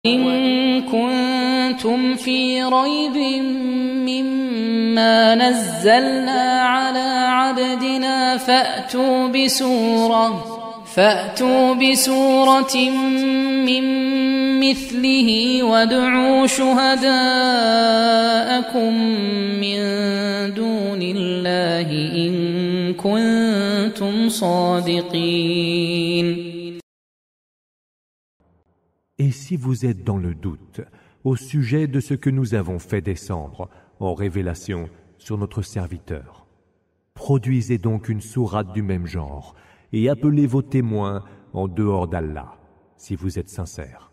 إن كنتم في ريب مما نزلنا على عبدنا فأتوا بسورة من مثله وادعوا شهداءكم من دون الله إن كنتم صادقين. Et si vous êtes dans le doute au sujet de ce que nous avons fait descendre en révélation sur notre serviteur, produisez donc une sourate du même genre et appelez vos témoins en dehors d'Allah, si vous êtes sincères.